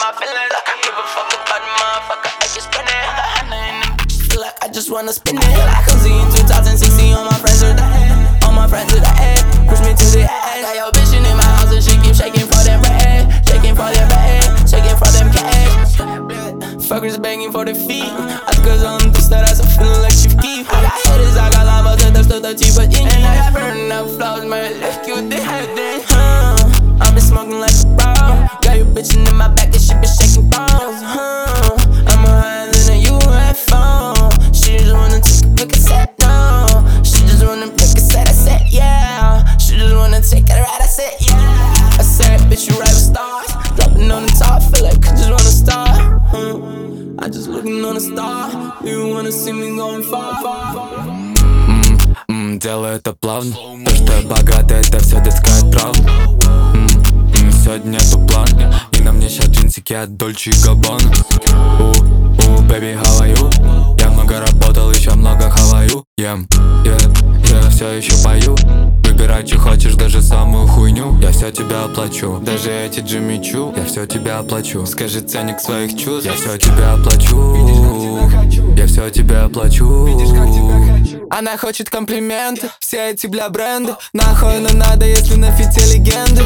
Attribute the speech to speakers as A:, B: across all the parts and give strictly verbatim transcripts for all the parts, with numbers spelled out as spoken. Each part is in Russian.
A: my feelings. I don't give a fuck about the motherfucker, I just spend it. I got Hannah in them bitches, feel like I just wanna spin it. I come see in two thousand sixteen, all my friends are dead. All my friends are dead, push me to the edge. Got your bitch in my house and she keep shaking for them bread. Shaking for them bread, shaking for them cash. Fuckers begging for the fee. Отказом ты стараться, feeling like chief key. I got haters, I got love, вот это что-то типа денег. And I got burning up flows, мои легкие вот they had them. I've been smoking like a bro. Got you bitchin' in my back and she been shaking bones. Huh. I'm higher than a U F O. She just wanna take a pick a set, no. She just wanna pick a set, I said yeah. She just wanna take it right, I said yeah. I said bitch you right with stars. Dropping on the top, feel like I just wanna start. Hmm. I just looking on a star. You wanna see me going far, far, far.
B: Mm, mm, делаю это плавно. То, что я богат, это все детская травма. mm, mm, Сегодня нету плана. И на мне сейчас джинсики от Dolce и Gabbana. У, у, baby, how are you? Я много работал, еще много хаваю. Yeah, yeah, я все еще пою. Выбирай, что хочешь, даже самую хуйню. Я все тебя оплачу. Даже эти Джимми Чу, я все тебя оплачу. Скажи ценник своих чувств, я все тебя оплачу. Я все тебя оплачу. Она хочет комплименты, все эти бля бренды. Нахуй но надо, если на фите легенды.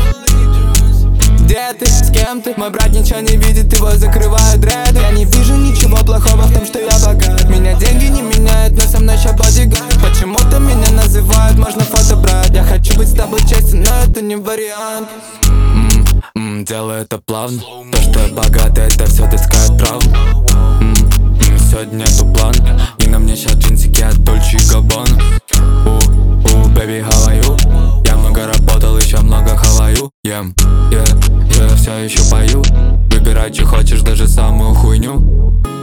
B: Где ты, с кем ты? Мой брат ничего не видит, его закрывают дреды. Я не вижу ничего плохого в том, что я богат. Меня деньги не меняют, но со мной ща бодигард. Почему-то меня называют, можно фото брать. Я хочу быть с тобой честен, но это не вариант. mm, mm, Делаю это плавно. То, что я богат, это все детская травма. mm, mm, Сегодня нету плана. И на мне щас джинсики от Dolce и Gabbana. У, у, baby, how are you? Я много работал, еще много хаваю. Yeah, yeah, я все еще пою. Выбирай, что хочешь, даже самую хуйню.